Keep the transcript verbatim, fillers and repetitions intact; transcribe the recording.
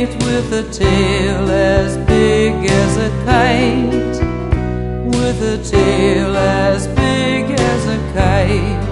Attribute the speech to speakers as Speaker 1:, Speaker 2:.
Speaker 1: kite with a tail as big as a kite, with a tail as big as a kite.